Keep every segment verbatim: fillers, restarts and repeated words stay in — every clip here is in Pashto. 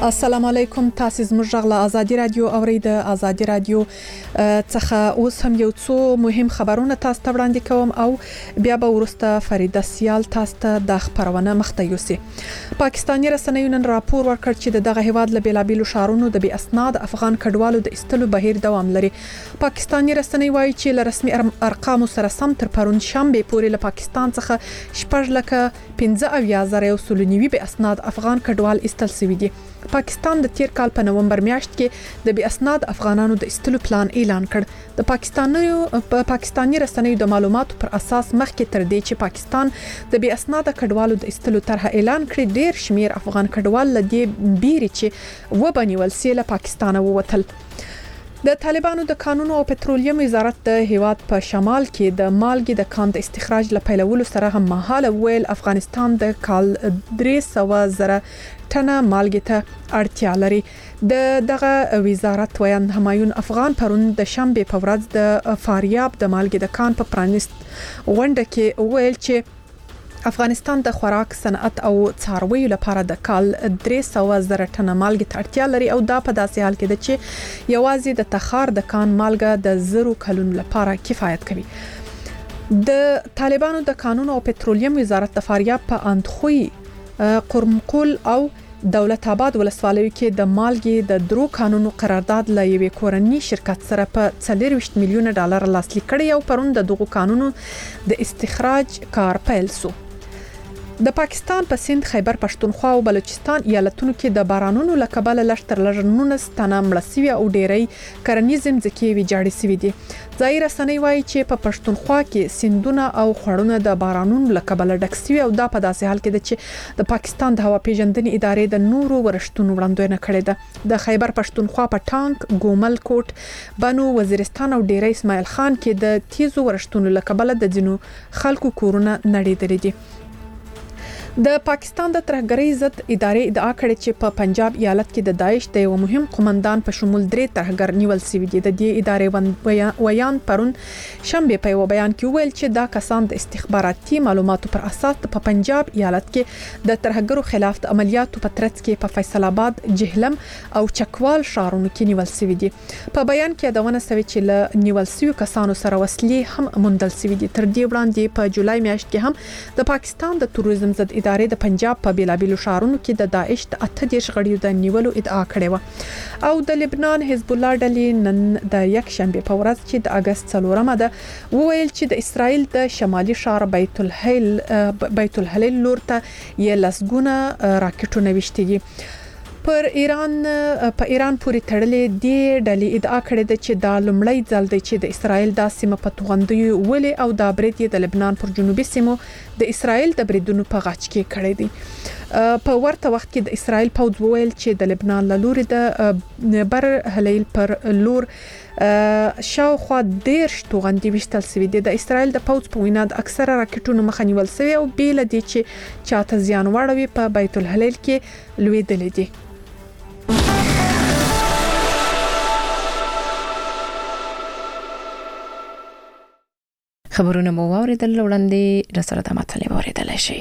السلام علیکم، تاسو زموږ غږ له ازادي رادیو اورید. ازادي رادیو څخه اوس هم یو څو مهم خبرونه تاسو ته وړاندې کوم او بیا به ورسته فریده سیال تاسو ته د خبرونه مخته یوسي. پاکستاني رسنیو نن راپور ورکړ چې دغه هیواد له بیلابیلو شهرونو د بي اسناد افغان کډوالو د استلو بهیر دوام لري. پاکستاني رسنۍ وایي چې له رسمي ارقامو سره سم تر پرون شنبه پورې له پاکستان څخه شپږ لکه پنځه اویا زره یو سل نوي بي اسناد افغان کډوال استل شوي دي. پاکستان د تیر کال په نومبر میاشت کې د بي اسناد افغانانو د استلو پلان اعلان کړ. د پاکستانیو په پاکستاني رسنیو د معلوماتو پر اساس مخکې تر دې چې پاکستان د بي اسناد کډوالو د استلو طرح اعلان کړ، ډیر شمیر افغان کډوال لدی بیري چې وبنیول سي له پاکستان ووتل. د طالبانو د قانون او پټرولیم وزارت د هیواد په شمال کې د مالګې د کان د استخراج لپاره سره هم مهاله ویل افغانستان د کال درې سوه زره ټنه مالګې ته اړتیا لري. د دغه وزارت ویان همایون افغان پرون د شنبه په ورځ د فاریاب د مالګې د کان په پرانست غونډه کې ویل چې افغانستان د خوراک صنعت او څارویو لپاره د کال درې سوه زره ټنه مالګې ته اړتیا لري او دا په داسې حال کې ده چې یوازې د تخار د کان مالګه د زرو کلونو لپاره کفایت کوي. د طالبانو د قانون او پټرولیم وزارت د فاریاب په اندخوی، قرمقل او دولت آباد ولسوالیو کې د مالګې د درو قانونو قرارداد له یوې کورنۍ شرکت سره په څلور ویشت میلیونه ډالر لاسلیک کړي او پرون د دغو قانونو د استخراج کار پیل شو. د پاکستان په سند، خیبر پښتونخوا او بلوچستان ایالتونو کې د بارانونو له کبله لږ تر لږه نولس تنه مړه شوي او ډیری کرنیز ځمکې ویجاړې شوي دي. ځایي رسنۍ وایي چې په پښتونخوا کې سندونه او خړونه د بارانونو له کبله ډک شوي او دا په داسې حال کې ده چې د پاکستان د هوا پیژندنې ادارې د نورو ورښتونو وړاندوینه کړې ده. د خیبر پښتونخوا په ټانک، ګومل کوټ، بنو، وزیرستان او ډیری اسماعیل خان کې د تیزو ورښتونو له کبله د ځینو خلکو کورونه نړېدلي دي. د پاکستان د ترهګرۍ ضد ادارې ادعا کړې چې په پنجاب ایالت کې د داعش د یو مهم قومندان په شمول درې ترهګر نیول شوي دي. د دې ادارې ویان پرون شنبه په یو بیان کې ویل چې دا کسان د استخباراتي معلوماتو پر اساس په پنجاب ایالت کې د ترهګرو خلاف د عملیاتو په ترڅ کې په فیصل آباد، جهلم او چکوال ښارونو کې نیول شوي دي. په بیان کې یادونه شوې چې له نیول شوي کسانو سره وسلې هم موندل شوي دي. تر دې وړاندې په جولای میاشت کې هم د پاکستان د تروریزم ضد ادارې د پنجاب په بیلابیلو شهرونو کې د داعش د اته دیرش غړیو د نیولو ادعا کړې و. او د لبنان حزب الله ډلې نن د یک شنبه په ورځ چې د اگست څلورمه ده وویل چې د اسرائیل د شمالي ښار بیت الحل بیت الحل لور ته یې لسګونه راکټونه وشتي دي. پر ایران په ایران پورې تړلې دی ډلې ادعا کړې ده چې دا لومړی ځل دی چې د اسرائیل د سیمه په توغندیو ولې او د برید د لبنان پر جنوبي سیمو د اسرائیل د بریدونو په غاچ کې کړې دي. په ورته وخت کې د اسرائیل پوځ وویل چې د لبنان له لوري د بر هلیل پر لور شاوخوا دیرش توغندي وشتل شوي دي. د اسرائیل د پوځ په وینا د اکثره راکټونو مخه نیول شوی او بیل دي چې چاته زیان واړوي په بیت الحلیل کې لویدلې دي. خبرونه مو واوریدل، وړاندې رسره د مطلب واوریدل شي.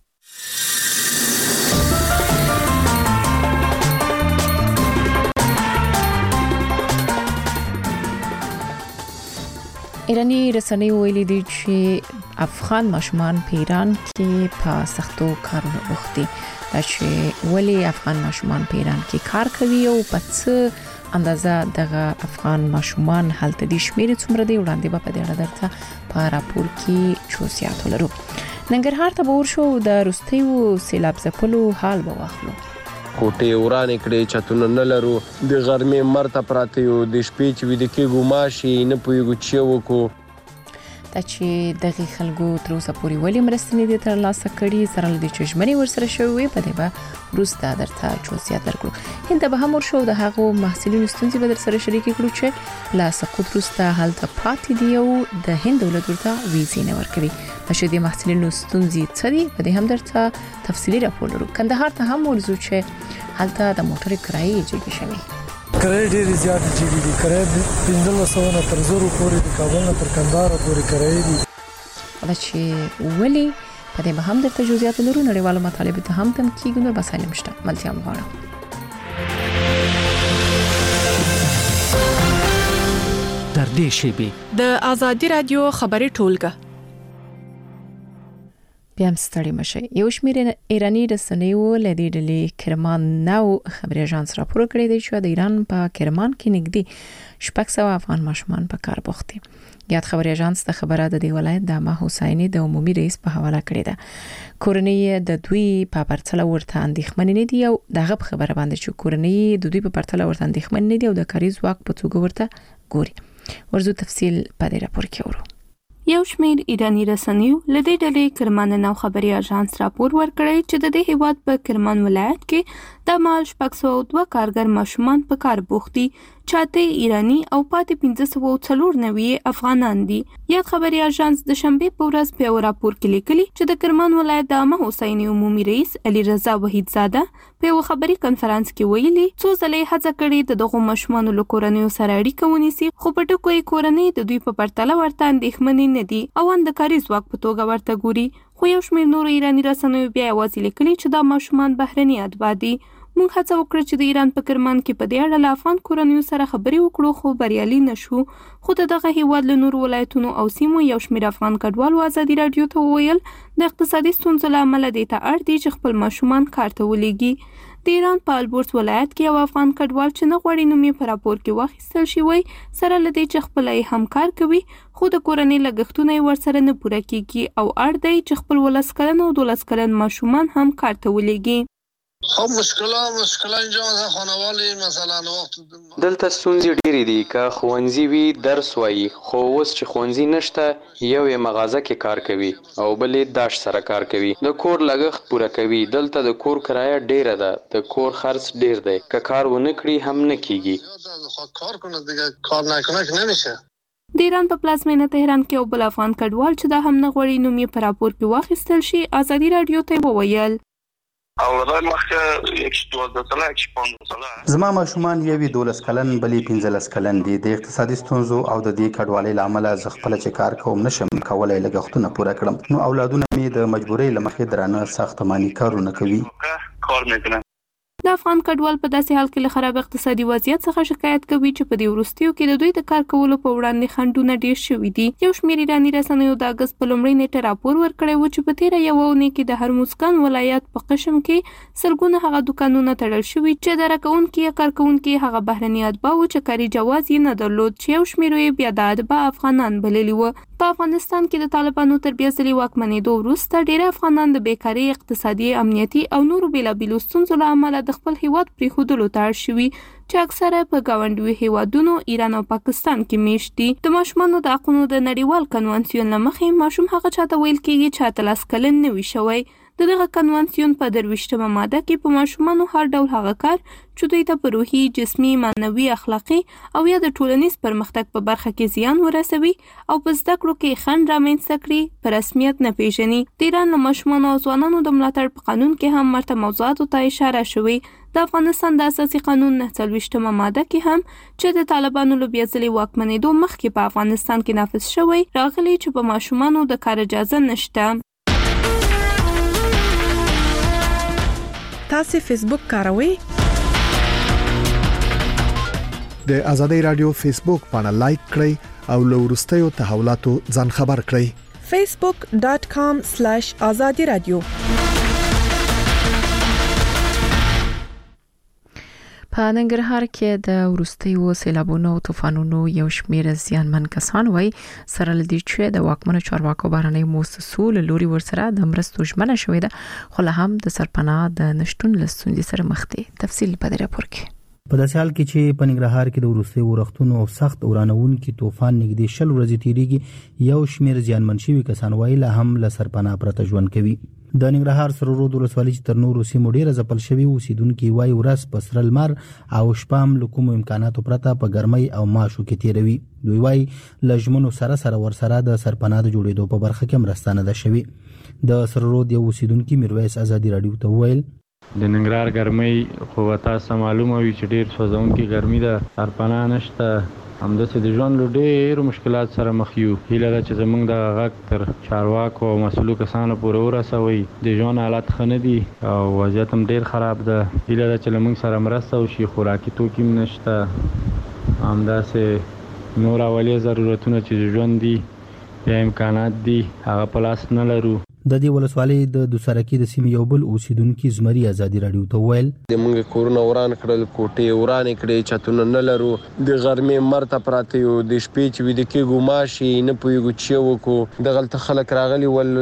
ایرانی رسنۍ ویلي دي چې افغان ماشومان په ایران کې په سختو کارونو بوخت دي. چې ولی افغان ماشومان په ایران کې کار کوي او په څه اندازه دغه افغان ماشومان هلته دي شمیر څومره دی، وړاندې به په دې اړه درته په راپور کې جزئیات ولرو. ننګرهار ته به ورشو، د وروستیو سیلاب ځپلو حال به واخلو. کوټې ورانې کړې، چتونه نه لرو، د غرمې مرته پراته یو، د شپې چې ویده کېږو ماشي نه پوهېږو چې وکړو. دا چې دغه خلکو تر اوسه پورې ولې مرستې نه دي ترلاسه کړي، سره له دې چې ژمنې ورسره شوې په دې به وروسته درته جزئیات درکړو. هند ته به هم ورشو، د هغو محصلینو ستونزې به درسره شریکې کړو چې له سقوط وروسته هلته پاتې دي او د هند دولت ورته ویزې نه ورکوي. چې د محصلینو ستونزې څه دي په دې هم درته تفصیلي راپور لرو. کندهار ته هم ورځو چې هلته د موټر کرایې جګې شوې. کرایې ډېرې زیاتې جګې دي. کرایې پنځلس سوه نه تر زرو پورې د کابل نه تر کندهار پورې کرایې دي. دا چې ولې په دې به هم درته جزئیات لرو. نړیوالو مطالبو ته هم تم کېږو. نور به سالم شته ملتیا مغواړم. نږدې شي. د ازادي رادیو خبري ټولګه بیا هم ستړي مشي. یو شمېر ایرانی رسنیو له دې ډلې کرمان ناو خبري اژانس راپور کړی دی چې د ایران په کرمان کې نږدې شپږ سوه افغان ماشومان په کار بوخت دي. یاد خبري اژانس د خبره د دی ولایت د ما حسینی د عمومي رئیس په حواله کړی ده. کورنۍ د دوی په پرتله ورته اندېښمن نه دي او دغه خبره باندې چې کورنۍ د دوی په پرتله ورته اندېښمن نه دي او د کاري ځواک په توګه ورته ګوري. ورزو تفصیل په دې راپور کې اورو. یو شمېر ایرانی رسنیو له دې ډلې کرمان ناو خبري اژانس راپور ورکړی چې د دې هیواد په کرمان ولایت کې د مال شپږ سوه دوه کارګر ماشومان په کار بوخت دي، چاته ایرانی او پاتې پنځه سوه څلور نوي افغانان دي. یاد خبري اژانس د شنبه په ورځ په راپور کې لیکلي چې د کرمان ولایت د عامه حسینی عمومي رئیس علي رضا وحیدزاده په یو خبري کانفرنس کې ویلي څو ځلې هڅه کړې د دغه ماشومانو له کورنیو سره اړیکه ونیسي، خو په ټکو یې کورنۍ د دوی په پرتله ورته اندېښمنې نه دي او د کاري ځواک په توګه ورته ګوري. خو یو شمېر نور ایرانی رسنیو بیا یوازې لیکلي چې دا ماشومان بهرني اتباع دي. موږ هڅه وکړه چې د ایران په کرمان کې په دې اړه له افغان کورنیو سره خبرې وکړو، خو بریالي نشو. خو دغه هیواد له نورو ولایتونو او سیمو یو شمېر افغان کډوالو ازادي رادیو ته وویل د اقتصادي ستونزو له امله دې ته اړ دي چې خپل ماشومان کار ته ولېږي. د ایران په البورز ولایت کې یو افغان کډوال چې نه غواړي نوم یې په راپور کې واخیستل شي وایي سره له دې چې خپله یې هم کار کوي، خو د کورنۍ لګښتونه یې ورسره نه پوره کېږي او اړ دی چې خپل ولس کلن او دولس کلن ماشومان هم کار ته ولېږي. خب مشکلات مشکلات اینجا مثلا خانوالی مثلا وقت دلته ستونزې ډېرې دي که ښوونځي وي درس وایي، خو اوس چې ښوونځي نشته یو یې مغازه کې کار کوي او بل یې داش سره کار کوي، د کور لګښت پوره کوي. دلته د کور کرایه ډېره ده، د کور خرڅ ډېر دی، که کار ونه کړي هم نه کیږي. کار کنه دیگه کار نکنه که نمیشه. د ایران په پلازمینه تهران کې یو بل افغان کډوال چې دا هم نه غواړي نوم یې په راپور کې واخیستل شي ازادي رادیو ته وویل اولای مخکې یک دوازده ساله یک پنځه ساله زما ماشومان یوې دولس کلن بلې پنځلس کلن دي. د اقتصادي ستونزو او د دې کډوالۍ له امله زه خپله چې کار کوم نشم کولی لګښتونه پوره کړم، نو اولادونه مې د مجبورۍ له مخې درانه ساختماني کارونه کوي. کار میکنه. د افغان کډوال په داسې حال کې له خراب اقتصادي وضعیت څخه شکایت کوي چې په دې وروستیو کې د دوی د کار کولو په وړاندې خنډونه ډېر شوي دي. یو شمېر ایراني رسنیو د اګست په لومړۍ نیټه راپور ورکړی و چې په تېره یوه اونۍ کې د هرمزګان ولایت په قشم کې سلګونه هغه دوکانونه تړل شوي چې اداره کوونکي یا کارکوونکي هغه بهرني اتباع وو چې کاري جواز یې نه درلود، چې یو شمېر یې بیا د اتباع افغانان بللي وو. په افغانستان کې د طالبانو تر بیا ځلې واکمنېدو وروسته ډېر افغانان د بیکارۍ، اقتصادي، امنیتي او نورو بېلابېلو ستونزو له امله د خپل هیواد پرېښودلو ته اړ شوي چې اکثره په ګاونډیو هیوادونو ایران او پاکستان کې میشت دي. د ماشومانو د حقونو د نړیوال کنوانسیون له مخې ماشوم هغه چاته ویل کېږي چې اتلس کلن نه وي شوی. د دغه کنوانسیون په درویشتمه ماده کې په ماشومانو هر ډول هغه کار چې دوی ته په روحي، جسمي، معنوي، اخلاقي او یا د ټولنیز پرمختګ په برخه کې زیان ورسوي او په زده کړو کې خنډ رامنځته کړي په رسمیت نه پیژني. د ایران له ماشومانو او ځوانانو د ملاتړ په قانون کې هم مرته موضوعاتو ته اشاره شوې. د افغانستان د اساسي قانون نه څلوېښتمه ماده کې هم چې د طالبانو له بیا ځلې واکمنېدو مخکې په افغانستان کې نافذ شوی راغلی چې په ماشومانو د کار اجازه نشته. تاسو فیسبوک کاروئ؟ د ازادي رادیو فیسبوک پاڼه لایک کړئ او له وروستیو تحولاتو ځان خبر کړئ. facebook dot com slash azadi radio. په ننګرهار کې د وروستیو سیلابونو او طوفانونو یو شمېر زیانمن کسان وایي سره لدی چې د واکمنو چارواکو بهرنۍ مؤسسو له لوري ورسره د مرستو ژمنه شوې ده، خو لا هم د سرپناه د نشټون له ستونزې سره مخ دي. تفصیل په دې راپور کې. په داسې حال کې چې په ننګرهار کې د وروستیو ورښتونو او سخت ورانوونکي طوفان نږدې شل ورځې تیریږي، یو شمېر زیانمن شوي کسان وایي لا هم له سرپناه پرته ژوند کوي. د ننګرهار سرورود ولسوالۍ چې تر نورو سیمو ډیره ځپل شوي اوسیدونکي وایي ورځ په سره لمر او شپه هم له کومو امکاناتو پرته په ګرمۍ او ماشو کې تیروي. دوی وایي له ژمنو سره سره ورسره د سرپناه د جوړېدو په برخه کې مرسته نه ده شوې. د سرورود یو اوسیدونکي میرویس ازادي رادیو ته وویل د ننګرهار ګرمۍ خو تاسو معلومه وي چې ډیر سوځونکې ګرمي ده، سرپناه نشته، همداسې د ژوند له ډېرو مشکلات سره مخ یو. هیله ده چې زموږ د غږ تر چارواکو او مسؤلو کسانو پورې ورسوئ. د ژوند حالت ښه نه دي او وضعیت هم ډېر خراب ده. هیله ده چې له موږ سره مرسته وشي. خوراکي توکي هم نشته، همداسې نور اولیه ضرورتونه چې ژوند دي یا امکانات دي هغه په لاس نه لرو. د دې ولسوالۍ د دوسرکی د سیمې یو بل اوسیدونکو زمري ازادي رادیو ته ویل د موږ کورونه وران کړل، کوټې وران کړې، چتونه نه لرو، د غرمې مرته پراته یو، د شپې چې ویده کېږو ماشي نه پوهېږو چې وکړو. دغلته خلک راغلي ول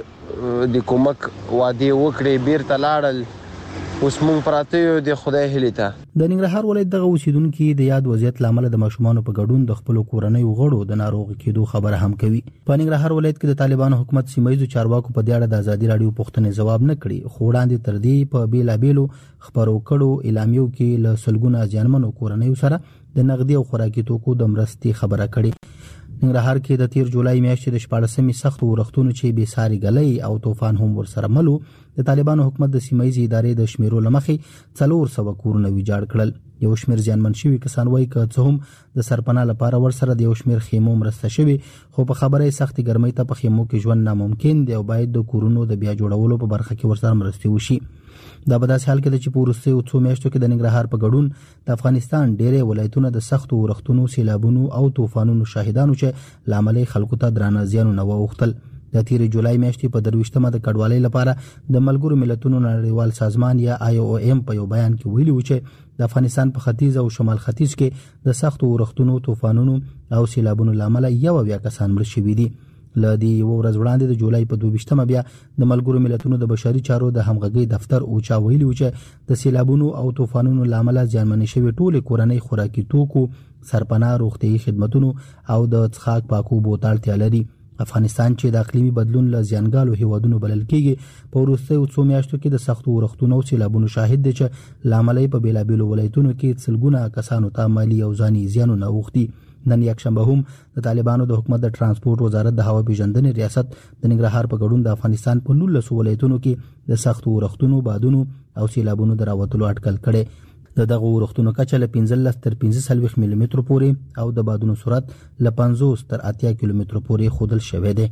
د د کومک وعدې وکړې، بیرته لاړل، اوس موږ پراته یو د خدای هیلې ته. د ننګرهار ولایت دغه اوسیدونکو د یاد وضعیت لامل د ماشومان په ګډون د خپل کورنۍ غړو د ناروغ کېدو خبره هم کوي. په ننګرهار ولایت کې د طالبانو حکومت سیمایي چارواکو په دې اړه د ازادي رادیو پوښتنې جواب نه کړي، خو وړاندې تر دې په بیلابېلو خبرو کړو اعلامیو کې له سلګونه ځانمنو کورنۍ سره د نقدي او خوراکي توکو د مرستې خبره کړي. ننګرهار کې د تیر جولای میاشتې د شپاړسمې سخت ورښتونو چې بې ساري غلې او طوفان هم ورسره ملو د طالبانو حکومت د سیمایي ادارې د شمیرو لمخې څلور سوه کورونه ویجاړ کړل. یو شمیر ځانمن شوي کسان وایي که څه هم د سرپناه لپاره ورسره د یو شمیر خیمو مرسته شوي، خو په خبره سختي ګرمۍ ته په خیمو کې ژوند ناممکن دی او باید د کورونو د بیا جوړولو په برخه کې ورسره مرستې وشي. دا په داسې حال کې چې په وروستیو څو میاشتو کې د ننګرهار په ګډون د افغانستان ډېرې ولایتونه د سختو ورښتونو، سیلابونو او طوفانونو شاهدانو چې لامل خلکو ته درانه زیانونه واوښتل. د تیر جولای میاشتې په درویشتمه د کډوالۍ لپاره د ملګرو ملتونو نړیوال سازمان یا آی او ایم په یو بیان کې ویلي و چې د افغانستان په ختیځ او شمال ختیځ کې د سختو ورښتونو، طوفانونو او سیلابونو لامل یو بیا کسان مړه شوي دي. ل دې یو ورځ وړاندې د جولای په دوه بیا د ملګرو ملتونو د بشري چارو د همغږي دفتر اوچا ویلي و چې د سیلابونو او طوفانونو لامل ځانمنې شوي ټول کورنۍ خوراکي توکو، سرپناه، روغتيایي خدماتونو او د څښاک پاکو بوتل اړتیا لري. افغانستان چې د اقلیمي بدلون له زیانګالو هیوادونو بلل کېږي په وروستیو څو میاشتو کې د سختو ورښتونو او سیلابونو شاهد دی چې لامل په بیلابېلو ولایتونو کې څلګونه کسانو ته مالي او ځاني زیانونه اوښتي. نن یکشنبه هم د طالبانو د حکومت د ترانسپورت وزارت د هوا پیژندنې ریاست د ننګرهار په ګډون د افغانستان په نولس ولایتونو کې د سختو ورښتونو، بادونو او سیلابونو د راوتلو اټکل کړي. د دغه ورښتونو کچه له پنځلس تر پنځه څلوېښت ملي مترو پورې او د بادونو سرعت له پنځوس تر اتیا کیلومترو پورې ښودل شوی دی.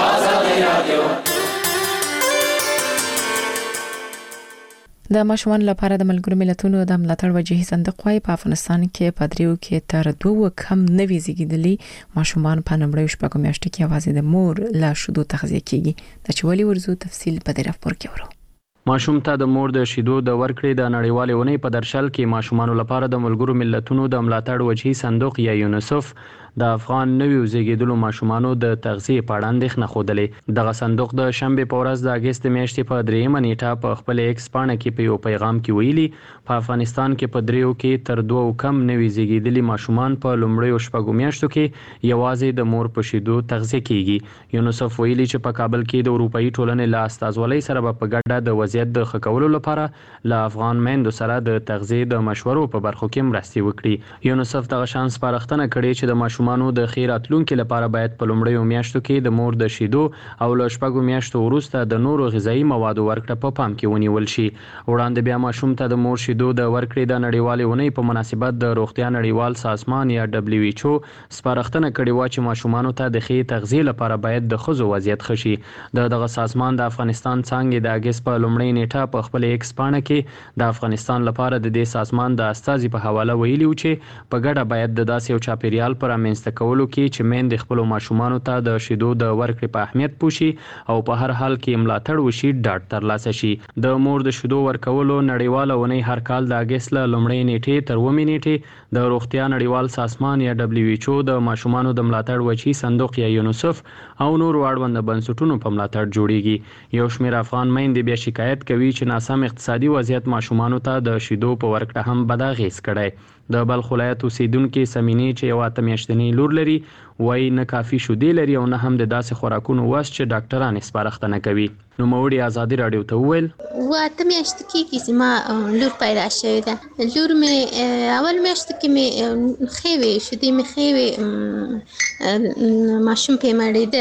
د ماشومان لپاره د ملګرو ملتونو د ملاتړ وجهي صندوق وايي په افغانستان کې په دریو کې تر دوه کم نوي زیږیدلي ماشومان په نمبرې شپږم میاشت کې आवाज د مور لا شودو تغذیه کیږي. د چولي ورزو تفصیل په دې راپور کې ورو. ماشوم ته د مور د شیدو د ورکړې د نړیوالې ونې په درشل کې ماشومان لپاره د ملګرو ملتونو د ملاتړ وجهي صندوق یا یونیسف د افغان نویو زیږیدلو ماشومانو د تغذیه په اړه اندېښنه ښودلې. دغه صندوق د شنبې په ورځ د اګست میاشتې په دریمه نیټه په خپل ایکس پاڼه کې په یو پیغام کې ویلي په افغانستان کې په دریو کې تر دوه کم نوي زیږیدلي ماشومان په لومړیو شپږو میاشتو کې یوازې د مور په شیدو تغذیه کیږي. یونیسف ویلي چې په کابل کې د اروپאי ټولنې له استازولۍ سره په ګډه د وضعیت د ښه کولو لپاره له افغان میندو سره د تغذیه د مشورو په برخو کې مرستې وکړي. یونیسف دغه شان سپارښتنه کړې چې د ماشومانو د خیراتلونکو لپاره باید په لومړیو میاشتو کې د مور د شیدو او له شپږو میاشتو وروسته د نورو غذایی موادو ورکړه په پام کې ونیول شي. وړاندې بیا ماشوم ته د مور شیدو د ورکړې د نړیوالې ونې په مناسبت د روغتیا نړیوال سازمان یا دبليو ایچ او سپارښتنه کړې و چې ماشومانو ته د ښې تغذیه لپاره باید د ښځو وضعیت ښه شي. د دغه سازمان د افغانستان څانګې د اګست په لومړۍ نیټه په خپل ایکس پاڼه کې د افغانستان لپاره د دې سازمان د استازي په حواله ویلي و چې په ګډه باید د داسې یو چاپیریال پر رامنځته کولو کې چې میندې خپل ماشومانو ته د شیدو د ورکړې په اهمیت پوښي او په هر حال کې ملاتړ وشي ډاډ ترلاسه شي. د مور د شیدو ورکولو نړیواله ونې هر کال د اګست له لومړۍ نیټې تر اوومې نیټې د روغتیا نړیوال سازمان یا دبليو ایچ او د ماشومانو د ملاتړ وجهي صندوق یا یونیسف او نور اړوند بنسټونو په ملاتړ جوړیږي. یو شمېر افغان میندې بیا شکایت کوي چې ناسم اقتصادي وضعیت ماشومانو ته د شیدو په ورکړه هم بد اغېز کړی. د بلخ ولایت اوسیدونکو سمینې چې یو اته میاشتنی لور لري وایي نه کافي شودې لري او نه هم د داسې خوراکونو وس چې ډاکټران یې سپارښتنه کوي. نو موړي ازادي رادیو ته وویل و اته میاشتې کېږي چې ما لور پیدا شوې ده. لور مې اول میاشت کې مې ښې وې، شودې مې ښې وې، ماشوم پې مړېده.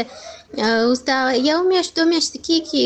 اوس دا یو میاشت دوه میاشتې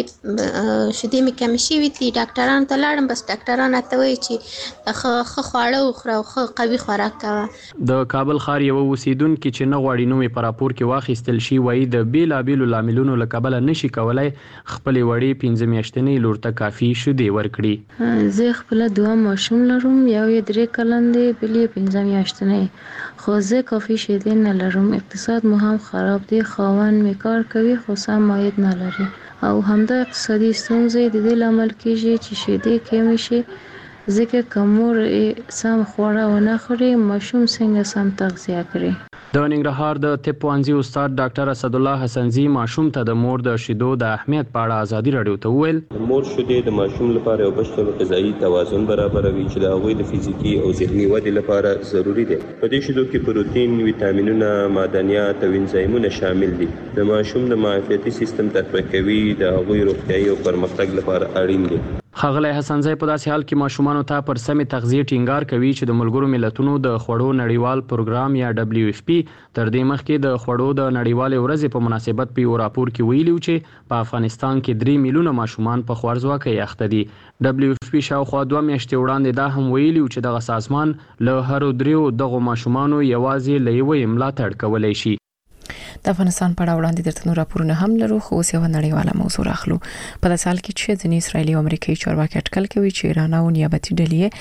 کېږي شیدې مې کمې شوي دي. ډاکټرانو ته لاړم، بس ډاکټران راته وایي چې ښه ښه خواړه وخوره او ښه قوي خوراک کوه. د کابل ښار یوه اوسیدونکې چې نه غواړي نوم یې په راپور کې واخیستل شي وایي د بېلابېلو لاملونو له کبله نشي کولی خپلې وړې پنځه میاشتنۍ لور ته کافي شیدې ورکړي. زه خپله دوه ماشوم لرم، یو یې درې کلن دی، بل یې پنځه میاشتنی، خو زه کافي شیدې نه لرم. اقتصاد مو هم خراب دی، خاوند مې کار کوي خو سم عاید نه لري او همدا اقتصادي ستونزې د دې لامل کېږي چې شیدې کمې شي، ځکه که مور سم خواړه ونه خوري ماشوم څنګه سم تغذیه کړي. د ننګرهار د طب پوهنځي استاد ډاکټر اسدالله حسنزي ماشوم ته د مور د شیدو د اهمیت په اړه ازادي راډیو ته وویل. مور شیدې د ماشوم لپاره یو بشپړ غذایي توازن برابروي چې د هغوی د فزیکي او ذهني ودې لپاره ضروری دی. په دې شیدو کې پروتین، ویټامینونه، معدنیات او انزایمونه شامل دي. د ماشوم د معافیتي سیستم تقویه کوي، د هغوی روغتیايي او پرمختګ لپاره اړین دي. ښاغلی حسنزی په داسې حال کې ماشومانو ته پر سمې تغذیې ټینګار کوي چې د ملګرو ملتونو د خوړو نړیوال پروګرام یا دبلیو اف پی تر دې مخکې د خوړو د نړیوالې ورځې په مناسبت په یو راپور کې ویلي چې په افغانستان کې درې میلیونه ماشومان په خوارځواکۍ اخته دي. دبلیو اف پی شاوخوا دوه میاشتې وړاندې دا هم ویلي چې دغه سازمان له هرو دریو دغو ماشومانو یوازې له یوې ملاتړ کولی شي. د افغانستان په اړه وړاندې درته نور راپورونه هم لرو، خو اوس یو نړیواله موضوع راخلو. په داسې حال کې چې ځینې اسرایلي او امریکایي چارواکي اټکل کوي چې ایران او نیابتي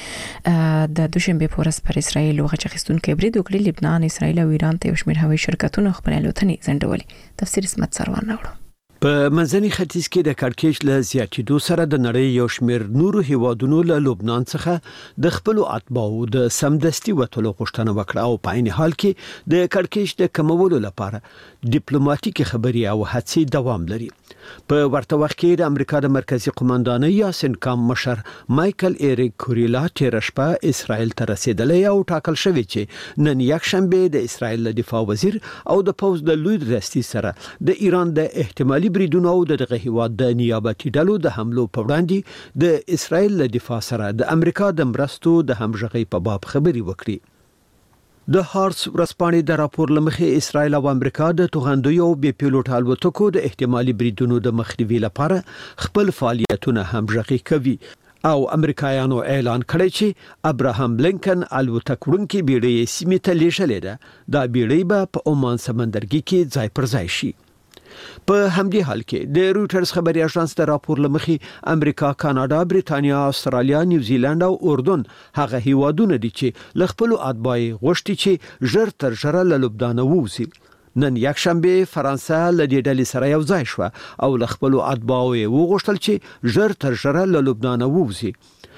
ډلې د دوشنبه په ورځ پر اسرایل غچ اخیستونکي برید وکړي. لبنان، اسرایل او ایران ته یو شمېر هوایي شرکتونه خپل الوتنې ځنډولې. تفسیر اسمت سروان راوړو. په منځني ختیځ کې د کړکېچ له زیاتېدو سره د نړۍ یو شمېر نورو هیوادونو له لبنان څخه د خپل اتباعو د سمدستي وټلو غوښتنه وکړه او په عین حال کې د کړکېچ د کمولو لپاره ډیپلوماټیک خبرې او هڅې دوام لري. په ورته وخت کې د امریکا د مرکزی قوماندانۍ یا سنکام مشر مایکل ایریک کوریلا تیر شپه اسرائیل ته رسیدلی او ټاکل شوی چې نن یک شنبه د اسرائیل دفاع وزیر او د پوز د لوی رئیس سره د ایران د احتمالي بریدونو او دغه هیواد د نیابتي ډلو د حملو په وړاندې د اسرائیل له دفاع سره د امریکا د مرستو د همغږي په باب خبري وکړي. د هارس ورځپاڼې د راپور لمخې اسرائیل او امریکا د توغندیو او بي پیلوټ الوتکو د احتمالي بریدونو د مخنیوي لپاره خپل فعالیتونه همغږي کوي او امریکایانو اعلان کړی چې ابراهام لینکن الوتکوونکي بیړۍ سیمې ته لیږلې ده. دا بیړۍ به په عمان سمندرګي کې ځای پر ځای شي. په همدې حال کې د رويټرز خبري اژانس د راپور لمخې امریکا، کاناډا، بریتانیا، استرالیا، نیوزیلند او اردن هغه هیوادونه دي چې ل خپل اتباعي غوښتي چې ژر تر ژره له لبنان ووځي. نن یک شنبه فرانسه له دې ډلې سره یو ځای شو او ل خپل اتباعو وغوښتل چې ژر تر ژره له لبنان ووځي.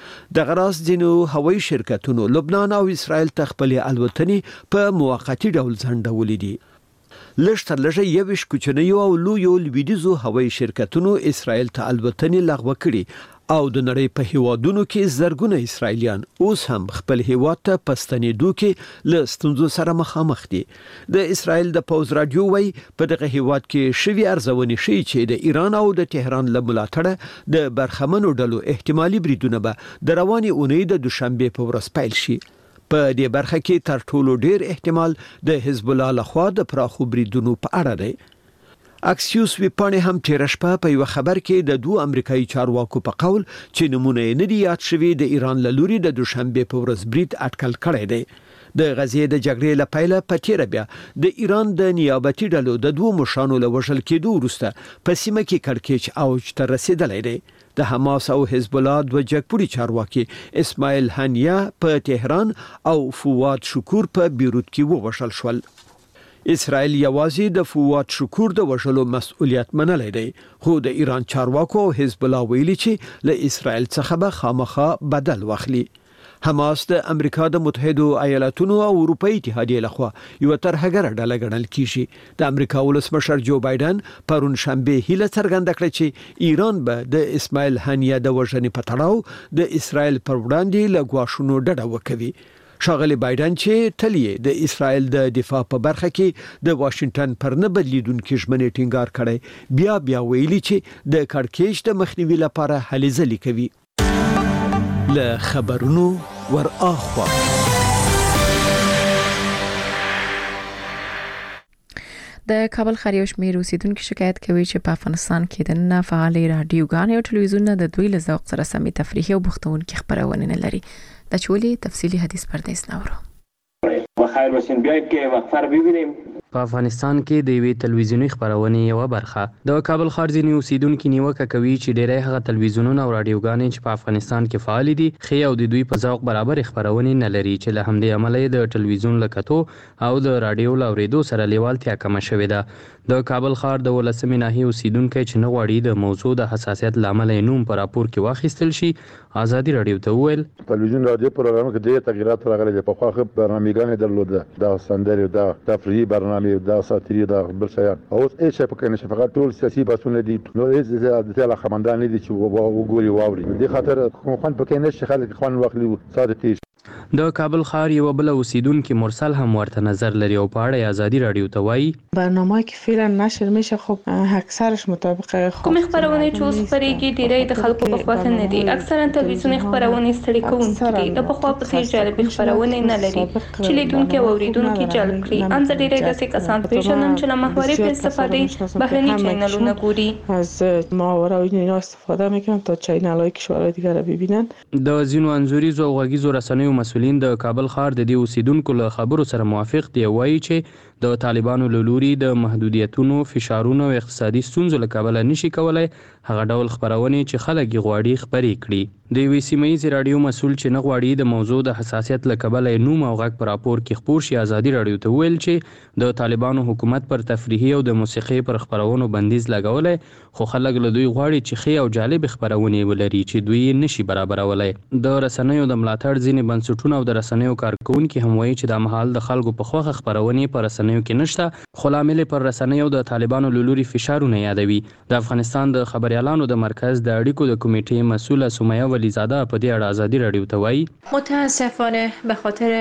د غراس دینو هوایي شرکتونو لبنان او اسرائیل ته خپل الوتنې په موقتی ډول ځنډولې دي. لږ تر لږه یوش کوچنیو او لویو لویدیزو هوایي شرکتونو اسرائیل ته الوتنې لغوه کړي او د نړۍ په هیوادونو کې زرګونه اسرائیلیان اوس هم خپل هیواد ته پستنېدو کې له ستونزو سره مخامخ دي. د اسرائیل د پوز رادیو وایي په دغه هیواد کې شوی ارزونې شي چې د ایران او د تهران له ملاتړه د برخمنو ډلو احتمالي بریدونه به د رواني اونۍ د دوشنبه په ورځ پیل شي. په دې برخه کې تر ټولو ډیر احتمال د حزب الله لخوا د پراخو بریدونو په اړه دی. اکسیوس ویپانې هم تیر شپه په یو خبر کې د دوه امریکایي چارواکو په قول چې نمونه نه دی یاد شوی د ایران له لوري د دوشنبه په ورځ برید اټکل کړی دی. د غزې د جګړې له پیله په تیر بیا د ایران د نیابتي ډلو د دوه مشانو له وژل کېدو وروسته په سیمه کې کړکېچ اوج ته رسیدلی دی. د حماس او حزب الله دوه جګپوړي چارواکي اسماعیل هنیه په تهران او فواد شکور په بیروت کې ووژل شول. اسرائیل یوازې د فواد شکور د وژلو مسؤلیت منلی دی، خو د ایران چارواکو او حزب الله ویلي چې له اسرائیل څخه به خامخا بدل واخلي. حماس د امریکا د متحده ایالاتونو او اروپאי اتحادیې لخوا یو ترهګر ډله ګڼل کیږي. د امریکا ولسمشر جو بایدن پرون شنبه هیله څرګنده کړه چې ایران به د اسماعیل هنیه د وژنې په تړاو د اسرائیل پر وړاندې له ګواښونو ډډه وکوي. شاغلی بایدن چې تلیه د اسرائیل د دفاع په برخه کې د واشنگټن پر نه بدلیدونکو ژمنې ټینګار کړي، بیا بیا ویلي چې د کړکېچ د مخنیوي لپاره هلې ځلې کوي. له خبرونو ور اخوا د کابل ښار یو شمېر اوسیدونکو شکایت کوي چې په افغانستان کې د نه فعالې رادیوګانې او ټلویزیونونه د دوی له ذوق سره سمې تفریحي او بوختونکي خبرونه نه لري. د چولي تفصیلی حدیث پردیس نورو بخیر باشین. بیا کې وقفه ببینیم. په افغانستان کې د یوې تلویزیونی خبرونې یو برخه د کابل ښار ځینې اوسیدونکو نیوکه کوي چې ډېری هغه تلویزیونونه او رادیوګانې چې په افغانستان کې فعال دي خي او د دوی په ذوق برابر خبرونه نه لري چې له همدې عمله د ټلویزیون لکتو او د رادیو لوریدو سره لیوالتیا کم شوې ده. د کابل ښار د ولسمې ناحیې اوسیدونکو چې نه غواړي د موضوع د حساسیت لامل نوم پر راپور کې واخیستل شي ازادي رادیو ته وویل تلویزیون رادیو پروګرام کې ډېر تغیرات راغلي دي. په خواخه برنامه‌ګانې درلوده د سندري د تفریحي برنامه د ساتيري د بل شيان او هیڅ په کې نشه فقط ټول سیاسي بحثونه دي. نو هیڅ د تل خمندان دي چې وګوري واوري د خاطر خون په کې نشه خلک خون واخلي ساتي. د کابل ښار یو بل اوسیدونکو مرسل هم ورته نظر لري او په اړه ازادي رادیو ته وایي برنامه‌ای که فعلا نشر میشه خب اکثرش مطابق کوم خبرونه چې اوس خبرېږي ډېری د خلکو په خوا نه دي. اکثرا تلویزیوني خبرونه ستړي کوونکي دي. د په خوا په څیر جالب خبرونه نه لري چې لیدونکو او اوریدونکو جلب کړي. ان ډېری داسې کسان پیژنم چې له محوري په استفاده بهرني چینلونه ګوري. از محاوره و اینا استفاده میکنن تا چینل‌های کشورهای دیگر رو ببینن. د ځینو انزوريزو او غږیزو رسنیو مسولین د کابل ښار د دې اوسیدونکو له خبرو سره موافق دي. وایي چې د طالبانو له لوري د محدودیتونو فشارونو او اقتصادي ستونزو له کبله نشي کولای هغه ډول خبرونه چې خلک غواړي خبري کړي. د وی سی مې رادیو مسول چې نه غواړي د موضوع د حساسیت له کبله نوم او غږ پر راپور کې خبر شي ازادي رادیو ته ویل چې د طالبانو حکومت پر تفریحي او د موسیقي پر خبرونو بندیز لګولای خو خلک له دوی غواړي چې خي او جالب خبرونه ولري چې دوی نشي برابرولای. د رسنیو د ملاتړ ځینې بنسټونه او د رسنیو کارکونکو هم وایي چې د محل د خلکو په خوخه خبرونه پر رسنیو کې نشته خو لامل پر رسنیو د طالبانو له لوري فشارونه یادوي. د افغانستان د خبريالانو د مرکز د اړیکو د کمیټې مسوله سمیه ولیزاده په دې اړه ازادي رادیو ته وایي متاسفانه به خاطر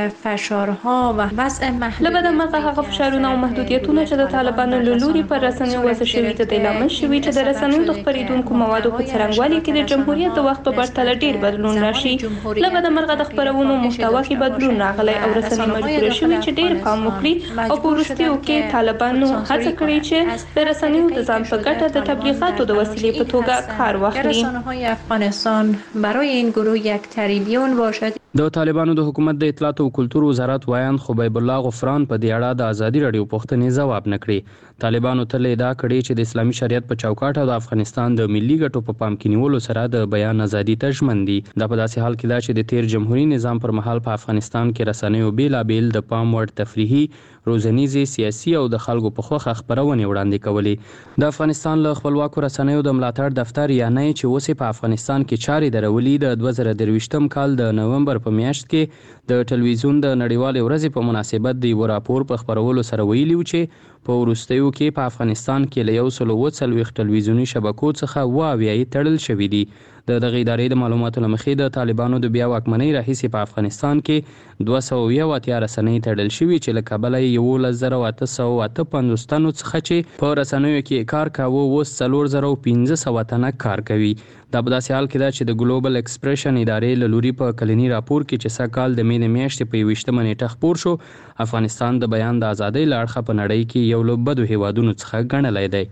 فشارها و وضع محدود لبد مرغه هغه فشارونه او محدودیتونه چې د طالبانو له لوري پر رسنیو وضع شوي ته د لامل شوي چې د رسنیو د خبرېدونکو موادو په څرنګوالي کې د جمهوریت د وخت په پرتله ډیر بدلون راشي. لبد مرغه د خبرونو محتوا کې بدلون راغلی او رسنۍ مجبور شوي چې ډیر پام وکړي او په وروستیو کې طالبانو هڅه کړې چې د رسنیو د ځان په ګټه د تبلیغاتو د وسیلې په توګه کار واخلي. رسانه‌های افغانستان برای این گروه یک تریبیون باشد. د طالبانو د حکومت د اطلاعات او کلتور وزارت وایان خبیب الله غفران په دې اړه د ازادي رادیو پوښتنې ځواب نکړي. طالبانو تل ادعا کړې چې د اسلامي شریعت په چوکاټ او د افغانستان د ملي ګټو په پام کې نیولو سره د بیان ازادي ته ژمن دي. دا په داسې حال کې ده چې د تیر جمهوریت نظام پر مهال په افغانستان کې رسنیو بیلابیل د پام وړ تفریحي روزنیزي سیاسي او د خلکو په خوخه خبرونه وړاندې کولې. د افغانستان له خپلواکو رسنیو د ملاتړ دفتر یا نه چې اوسې په افغانستان کې چارې درولې د دوه زره درویشتم کال د نومبر په میاشت کې د ټلویزیون د نړیوالې ورځې په مناسبت د یو راپور په خبرولو سره ویلي و چې په وروستیو کې په افغانستان کې له یو سل او څلوېښت ټلویزیوني شبکو څخه اوه اویا تړل شوي دي. د دغه ادارې د معلوماتو له مخې د طالبانو د بیا واکمنۍ راهیسې په افغانستان کې دوه سوه اویا اتیا رسنۍ تړل شوي چې له کبله یې یولس زره اته سوه اته پنځوس تنو څخه چې په رسنیو کې کار کاوه اوس څلور زره پنځه سوه تنه کار کوي. دا په داسې حال کې ده چې د ګلوبل ایکسپریشن ادارې له لوري په کلني راپور کې چې سږ کال د مې د میاشتې په یویشتمه نیټه خپور شو افغانستان د بیان د ازادۍ له اړخه په نړۍ کې یو له بدو هیوادونو څخه ګڼلی دی.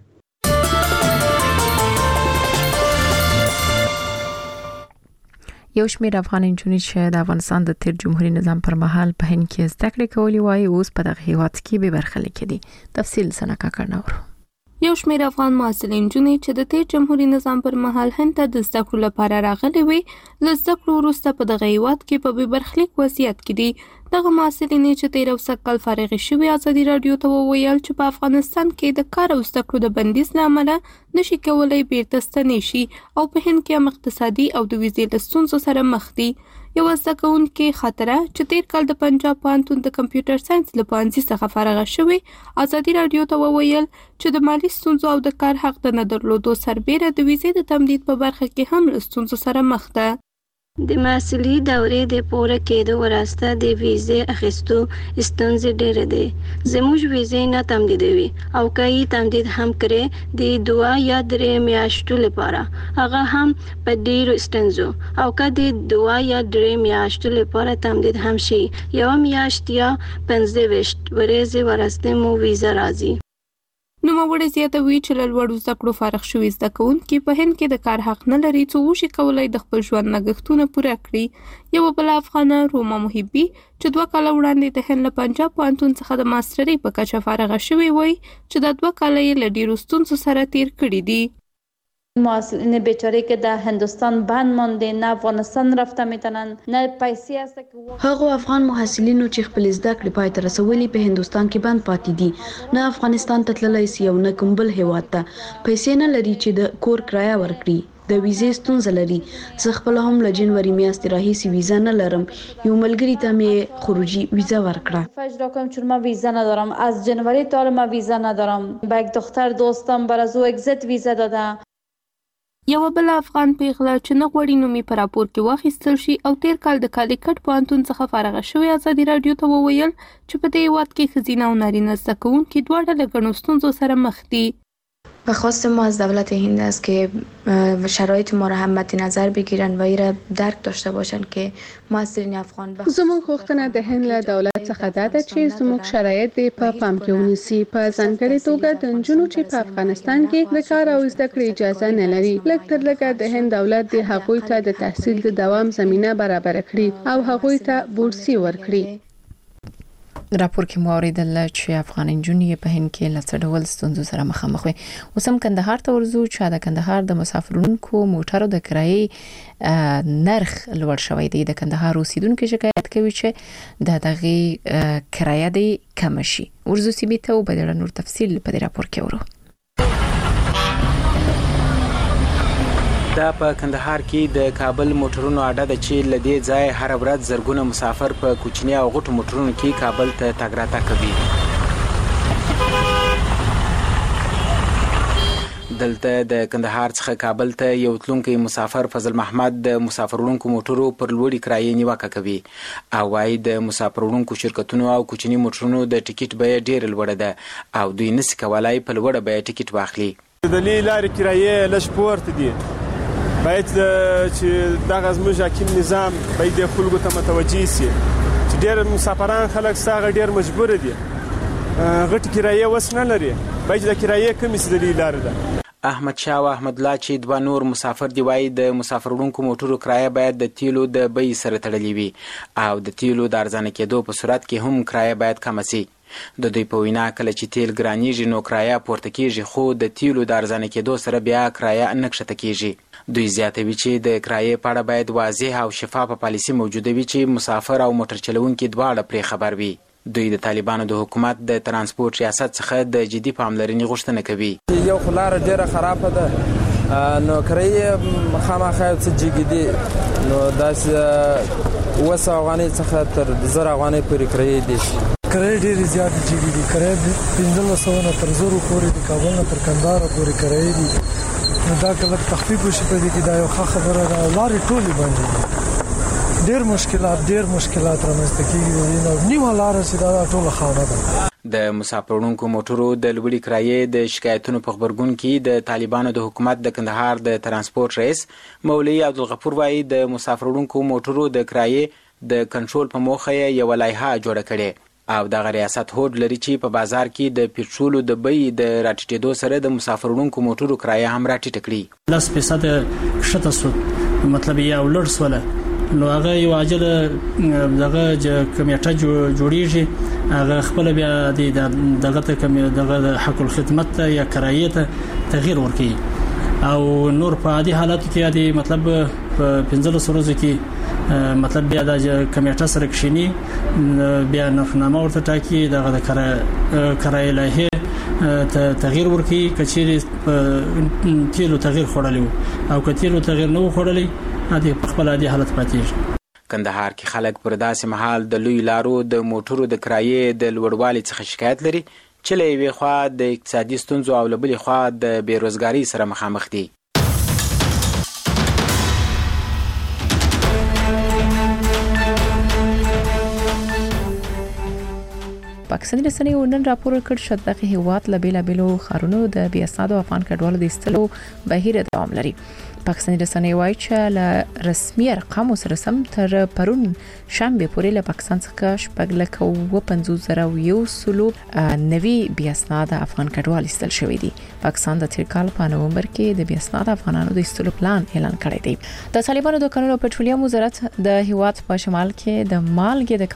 یو شمېر افغان نجونې چې د افغانستان د تیر جمهوریت نظام پر مهال په هند کې زده کړې کولې وایي اوس په دغه هیواد کې به برخه لیکي. تفصیل سنکا کړنور یو شمېر افغان محصلین نجونې چې د تیر جمهوریت نظام پر مهال هند ته د زده کړو لپاره راغلي وي له زده کړو وروسته په دغه هیواد کې په بې برخلیک وضعیت کې دي. دغه محصلینې چې تیر او سږ کال فارغې شوې ازادي راډیو ته وویل چې په افغانستان کې د کار او زده کړو د بندیز له امله نشي کولی بیرته ستنې شي او په هند کې هم اقتصادي او د ویزې له ستونزو سره مخ دي. یو زده کوونکې خاطره چې تیر کال د پنجاب پوهنتون د کمپیوټر ساينس له پوهنځي څخه فارغه شوې ازادي راډیو ته وویل چې د مالي ستونزو او د کار حق د نه درلودو سربیره د ویزې د تمدید په برخه کې هم له ستونزو سره مخ ده. د محصلي دورې د پوره کېدو وروسته د ویزې اخیستو ستونزې ډېرې دي. زموږ ویزې نه تمدیدوي او که یې تمدید هم کړې د دوه یا درې میاشتو لپاره هغه هم په ډېرو ستونزو او که د دوه یا درې میاشتو لپاره تمدید هم شي یوه میاشت یا پنځه ویشت ورځې وروسته مو ویزه راځي. نوموړی زیاتوي چې له لوړو زده کړو فارغ شوي زده کوونکي په هند کې د کار حق نه لري څو وشي کولی د خپل ژوند لګښتونه پوره کړي. یوه بله افغانه روما محبي چې دوه کاله وړاندې د هند له پنجاب پوهنتون څخه د ماسټرۍ په کچه فارغه شوې وای چې دا دوه کاله یې له ډېرو ستونزو سره تیر کړي دي. محصلین بیچاره که در هندوستان بند مانده نه افغانستان رفته میتونن نه پیسې است که هغه افغان محصلینو چې خپل زده کړې پای ته رسولي په هندوستان کې بند پاتې دي نه افغانستان ته تللی سي او نه کوم بل هیواد ته پیسې نه لري چې د کور کرایه ورکړي د ویزې ستونزه لري. زه خپل هم له جنوري میاشتې راهیسې ویزا نه لرم. یو ملګري ته مې خروجی ویزا ورکړه. فجر کنم چون ما ویزا ندارم از جنوری تا حالا ما ویزا ندارم. با یک دختر دوستم بر از او اگزیت ویزا داده. یوه بل افغان پیغله چې نه غوړي نومي په راپور کې واخیستل شي او تیر کال د کالیکټ پوهنتون څخه فارغه شوې ازادي راډیو ته وویل چې په دې هیواد کې ښځینه او نارینه زده کوونکي دواړه له ګڼو ستونزو سره مخ دي. خواست ما از دولت هند است که شرایط ما را هم مد نظر بگیرن و ایره درک داشته باشن که محصلین افغان بخ زموږ غوښتنه د هند له دولت څخه دا ده چې زموږ شرایط دې په پام کې ونیسي په ځانګړې توګه د نجونو چې په افغانستان کې د کار او زده کړې اجازه نه لري لږ تر لږه د هند دولت د هغوی ته د تحصیل د دوام زمینه برابر کړي او هغوی ته بورسي ورکړي. راپور کې مو اوریدل چې افغان نجونې په هند کې له څه ډول ستونزو سره مخامخ وي. اوس هم کندهار ته ورځو چې د کندهار د مسافرونکو موټرو د کرایې نرخ لوړ شوی دی. د کندهار اوسیدونکو شکایت کوي چې د دغه کرایه دی کم شي. ورځو سیمې ته وبدل نور تفصیل په دې راپور کې ورو. دا په کندهار کې د کابل موټرونو اډه د چې لدی ځای هر ورځ زرګونه مسافر په کوچنی او غټو موټرونو کې کابل ته تګ راتګ کوي. دلته د کندهار څخه کابل ته یو تلونکي مسافر فضل محمد د مسافرونکو موټرو پر لوړی کرایې نیوکه کوي او وايي د مسافرونکو شرکتونو او کوچنی موټرونو د ټیکټ بیه ډېر لوړه ده او دوی نس کولای په لوړه بیه ټیکټ واخلي. د لارې کرایې لږ پورته دي. باید چې دغه زموږ حاکم نظام باید د خلکو ته متوجه شي چې ډېر مسافران خلک ساغه ډېر مجبور دي غټ کرایې وس نه لري باید د کرایې کمی سي د لارې ده. احمد شاه او احمد الله چې دوه نور مسافر دی وایي د مسافرونکو موټرو کرایه باید د تیلو د بیې سره تړلې وي او د تیلو د ارزانه کېدو په صورت کې هم کرایه باید کم شي. د دوی په وینا کله چې تیل ګرانیږي نو کرایه پورته کیږي خو د تیلو د ارزانه کېدو سره بیا کرایه نه کښته کیږي. دوی زیاتوي چې د کرایې په اړه باید واضح او شفافه پالیسي موجوده وي چې مسافر او موټر چلوونکي دواړه پرې خبر وي. دوی د طالبانو د حکومت د ترانسپورت ریاست څخه د جدي پاملرنې غوښتنه کوي. یو خلاره ډیره خرابه ده نو کرایې خامخا څه جګیدي نو داسې وسه افغانۍ څخه تر زر افغانۍ پورې کرایې دي. کرایې ډېرې زیاتې جګې دي. کرایې پنځلس سوه نه تر زرو پورې د کابل نه تر کندهار پورې کرایې دي. نو دا کله تخفیف وشي په دې کې دا یو ښه خبره ده. لارې ټولې بندې دي. ډېر مشکلات ډېر مشکلات رامنځته کېږي نو نیمه لاره چې دا ټوله خاوره ده. د مسافرونکو موټرو د لوړې کرایې د شکایتونو په خبرګون کې د طالبانو د حکومت د کندهار د ترانسپورت رئیس مولوي عبدالغفور وایي د مسافرونکو موټرو د کرایې د کنټرول په موخه یو لایحه جوړه کړې او دغه ریاست هوډ لري چې په بازار کې د پېټرولو د بیې د راټیټېدو سره د مسافرونکو موټرو کرایه هم راټیټه کړي. لس فیصد کښته سو مطلب یې او لوړ سوله نو هغه یو عاجل دغه کمیټه جوړیږي هغه خپل بیا دغه ته کمی دغه حق الخدمت یا کرایې ته تغییر ورکړي او نور په عادي حالاتو کې عادي مطلب په پنځلس ورځو کې مطلب بیا د کمیټه سره کښینی بیا نرخنامه ورته ټاکي دغه د کرایې لایحه ته تغییر ورکړي کچېرې تیلو تغییر خوړلی او که تیلو تغییر نه و خوړلی عادي په خپل عادي حالت پاتېږي. کندهار کې خلک پر داسې مهال د لوی لارو د موټرو د کرایې د لوړوالي څخه شکایت لري چې له یوې خوا د اقتصادي ستونزو او له بلې خوا د بېروزګارۍ سره مخامخ دي. پاکستاني رسنیو نن راپور کړ چې دغه هیواد له بیلابیلو خارونو د بیا اسنادو افغان کډوالو د استلو بهیر دوام لري. پاکستاني رسنۍ وايي چې له رسمي ارقامو سره سم تر پرون شنبه پورې له پاکستان څخه شپږ لک او پنځوس زره یو سلو نوي بیا اسناد افغان کډوال استل شوی دي. پاکستان د تیر کال په نومبر کې د بیا اسناد افغانانو د استلو پلان اعلان کړی دی. د طالبانو د قانون او پټرولیم وزارت د هیواد په شمال کې د مالګې د